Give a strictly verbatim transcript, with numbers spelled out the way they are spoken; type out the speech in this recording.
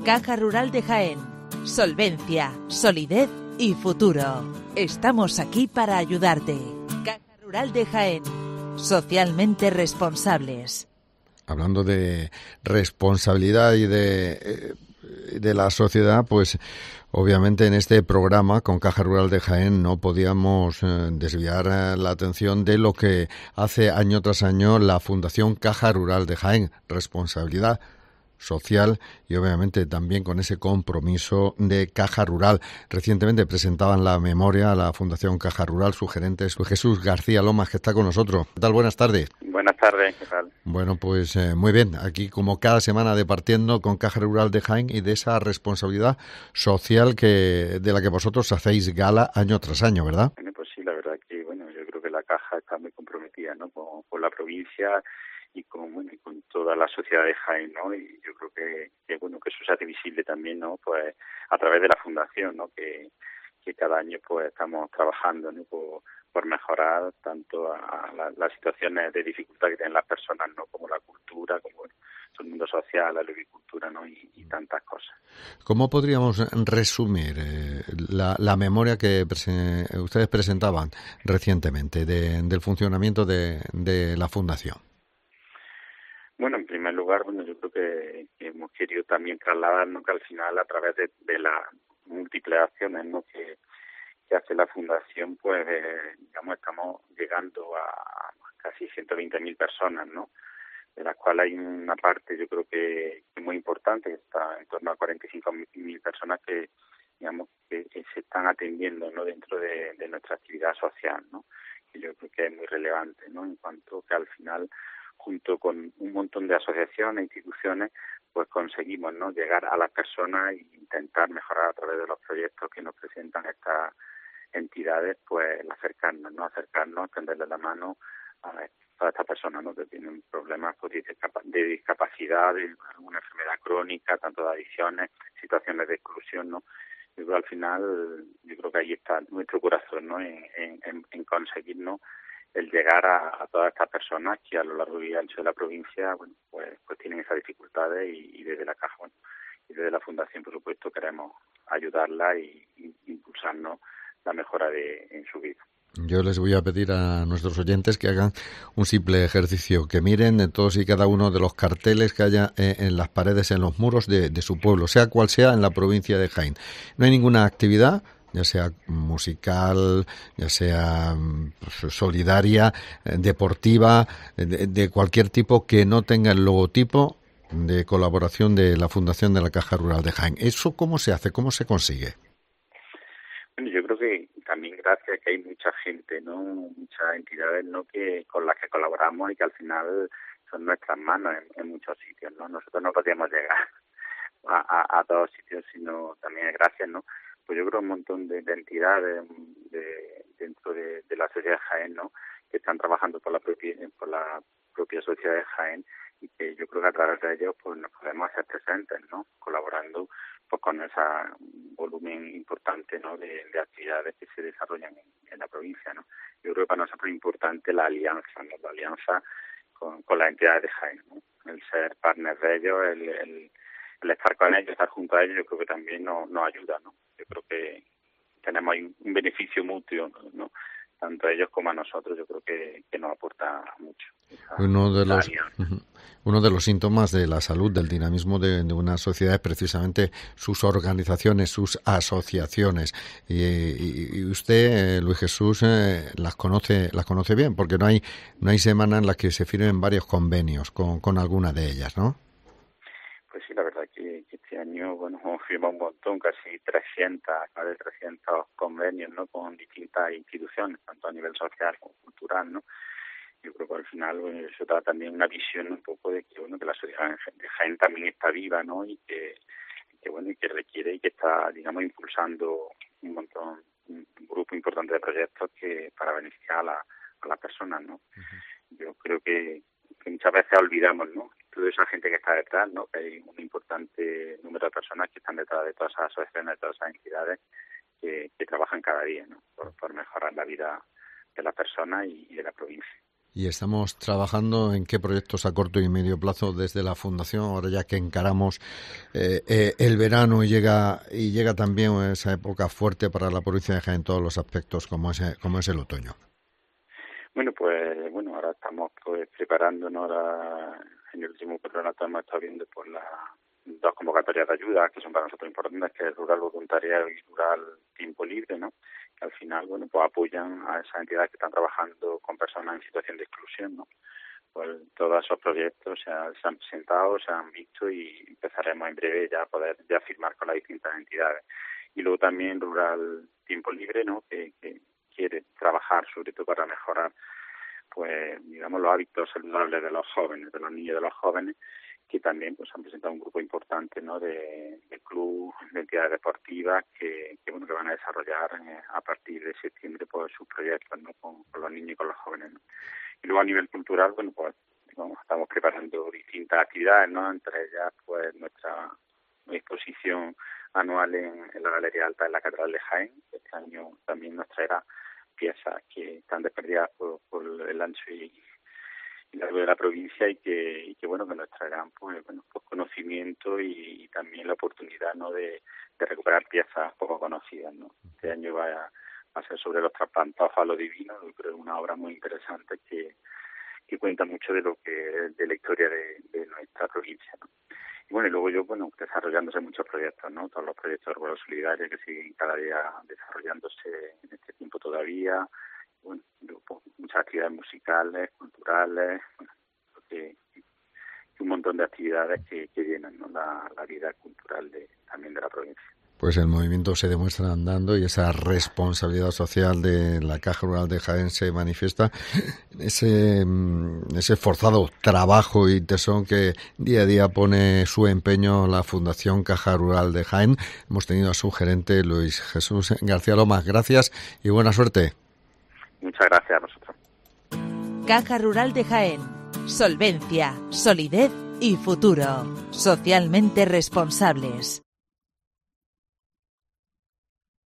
Caja Rural de Jaén. Solvencia, solidez y futuro. Estamos aquí para ayudarte. Caja Rural de Jaén. Socialmente responsables. Hablando de responsabilidad y de, de la sociedad, pues obviamente en este programa con Caja Rural de Jaén no podíamos eh, desviar eh, la atención de lo que hace año tras año la Fundación Caja Rural de Jaén. Responsabilidad social y obviamente también con ese compromiso de Caja Rural. Recientemente presentaban la memoria a la Fundación Caja Rural, su gerente es Jesús García Lomas, que está con nosotros. ¿Qué tal? Buenas tardes. Buenas tardes, ¿qué tal? Bueno, pues eh, muy bien, aquí como cada semana departiendo con Caja Rural de Jaén y de esa responsabilidad social que de la que vosotros hacéis gala año tras año, ¿verdad? Bueno, pues sí, la verdad que, bueno, yo creo que la Caja está muy comprometida, ¿no?, con, con la provincia y con, bueno, y con toda la sociedad de Jaén, ¿no? Y yo creo que, que bueno, que eso se hace visible también, ¿no?, pues a través de la fundación, ¿no?, que, que cada año pues estamos trabajando, ¿no?, por, por mejorar tanto a la, las situaciones de dificultad que tienen las personas, ¿no?, como la cultura, como bueno, el mundo social, la agricultura, ¿no?, y, y tantas cosas. ¿Cómo podríamos resumir eh, la, la memoria que prese- ustedes presentaban recientemente de, del funcionamiento de, de la fundación? Bueno, en primer lugar, bueno, yo creo que, que hemos querido también trasladarnos que al final, a través de, de las múltiples acciones, ¿no?, que, que hace la Fundación, pues, eh, digamos, estamos llegando a casi ciento veinte mil personas, ¿no?, de las cuales hay una parte, yo creo que, que muy importante, que está en torno a cuarenta y cinco mil personas que, digamos, que, que se están atendiendo, ¿no?, dentro de, de nuestra actividad social, ¿no?, que yo creo que es muy relevante, ¿no?, en cuanto que al final, junto con un montón de asociaciones e instituciones, pues conseguimos, ¿no?, llegar a las personas e intentar mejorar a través de los proyectos que nos presentan estas entidades, pues acercarnos, ¿no?, acercarnos, tenderle la mano a todas estas personas, ¿no?, que tienen problemas pues, de discapacidad, de alguna enfermedad crónica, tanto de adicciones, situaciones de exclusión, ¿no? Yo creo al final, yo creo que ahí está nuestro corazón, ¿no?, en, en, en conseguir, ¿no?, el llegar a, a todas estas personas que a lo largo y ancho de la provincia, bueno, pues, pues tienen esas dificultades y, y desde la Caja, bueno, y desde la Fundación, por supuesto, queremos ayudarla y, y impulsarnos la mejora de en su vida. Yo les voy a pedir a nuestros oyentes que hagan un simple ejercicio, que miren en todos y cada uno de los carteles que haya en las paredes, en los muros de, de su pueblo, sea cual sea en la provincia de Jaén. No hay ninguna actividad, ya sea musical, ya sea pues, solidaria, deportiva, de, de cualquier tipo, que no tenga el logotipo de colaboración de la Fundación de la Caja Rural de Jaén. ¿Eso cómo se hace? ¿Cómo se consigue? Bueno, yo creo que también gracias a que hay mucha gente, ¿no?, muchas entidades, ¿no?, que con las que colaboramos y que al final son nuestras manos en, en muchos sitios, ¿no? Nosotros no podíamos llegar a, a, a todos sitios, sino también gracias, ¿no? Pues yo creo un montón de, de entidades de, dentro de, de la sociedad de Jaén, ¿no?, que están trabajando por la propia por la propia sociedad de Jaén y que yo creo que a través de ellos pues nos podemos hacer presentes, ¿no?, colaborando pues con ese volumen importante, ¿no?, de, de actividades que se desarrollan en, en la provincia, ¿no? Yo creo que para nosotros es importante la alianza, ¿no?, la alianza con, con las entidades de Jaén, ¿no?, el ser partners de ellos, el, el, el estar con ellos, estar junto a ellos, yo creo que también nos, nos ayuda, ¿no? Yo creo que tenemos ahí un beneficio mutuo, ¿no?, tanto a ellos como a nosotros, yo creo que, que nos aporta mucho. Esa, uno de los alianza. uno de los síntomas de la salud, del dinamismo de, de una sociedad es precisamente sus organizaciones, sus asociaciones. Y, y, y usted, eh, Luis Jesús, eh, las conoce las conoce bien, porque no hay no hay semana en la que se firmen varios convenios con, con alguna de ellas, ¿no? Pues sí, la verdad que, que este año, bueno, hemos firmado un montón, casi trescientos, más de trescientos convenios, ¿no?, con distintas instituciones, tanto a nivel social como cultural, ¿no? Yo creo que al final, bueno, eso da también una visión un poco de que, bueno, que la sociedad de Jaén también está viva, ¿no?, y que, que bueno, y que requiere y que está, digamos, impulsando un montón, un grupo importante de proyectos que para beneficiar a, la, a las personas, ¿no? Uh-huh. Yo creo que, que muchas veces olvidamos, ¿no?, toda esa gente que está detrás, ¿no?, que hay un importante número de personas que están detrás de todas esas asociaciones, de todas esas entidades que, que trabajan cada día, ¿no?, por, por mejorar la vida de las personas y, y de la provincia. y estamos trabajando en qué proyectos a corto y medio plazo desde la Fundación, ahora ya que encaramos eh, eh, el verano y llega y llega también esa época fuerte para la provincia de Jaén en todos los aspectos, como es, como es el otoño. Bueno, pues bueno, ahora estamos pues preparándonos. Ahora, en el último patronato hemos estado viendo por las dos convocatorias de ayuda que son para nosotros importantes, que es Rural Voluntariado y Rural Tiempo Libre, ¿no? Que al final, bueno, pues apoyan a esas entidades que están trabajando con personas en situación de exclusión, ¿no? Pues todos esos proyectos se han, se han presentado, se han visto y empezaremos en breve ya a poder ya firmar con las distintas entidades. Y luego también Rural Tiempo Libre, ¿no? Que, que quiere trabajar sobre todo para mejorar, pues, digamos, los hábitos saludables de los jóvenes, de los niños y de los jóvenes, que también pues han presentado un grupo importante, ¿no? de, de club, de entidades deportivas que, que bueno que van a desarrollar eh, a partir de septiembre pues sus proyectos, ¿no? con, con los niños y con los jóvenes, ¿no? Y luego a nivel cultural, bueno, pues digamos, estamos preparando distintas actividades, ¿no? Entre ellas pues nuestra exposición anual en, en la Galería Alta de la Catedral de Jaén. Este año también nos traerá piezas que están desperdigadas por, por el ancho y y largo de la provincia y que y que bueno que nos traerán pues bueno pues conocimiento y, y también la oportunidad, ¿no? de, de recuperar piezas poco conocidas, ¿no? Este año va a, va a ser sobre los trasplantados a lo divino. Yo creo que es una obra muy interesante que, que cuenta mucho de lo que de la historia de, de nuestra provincia, ¿no? Y bueno, y luego yo, bueno, desarrollándose muchos proyectos, ¿no? Todos los proyectos de Rural Solidario que siguen cada día desarrollándose en este tiempo todavía. Bueno, pues, muchas actividades musicales, culturales, bueno, que, que un montón de actividades que, que llenan, ¿no? la, la vida cultural de, también de la provincia. Pues el movimiento se demuestra andando y esa responsabilidad social de la Caja Rural de Jaén se manifiesta en ese, ese esforzado trabajo y tesón que día a día pone su empeño la Fundación Caja Rural de Jaén. Hemos tenido a su gerente Luis Jesús García Lomas. Gracias y buena suerte. Muchas gracias a vosotros. Caja Rural de Jaén. Solvencia, solidez y futuro. Socialmente responsables.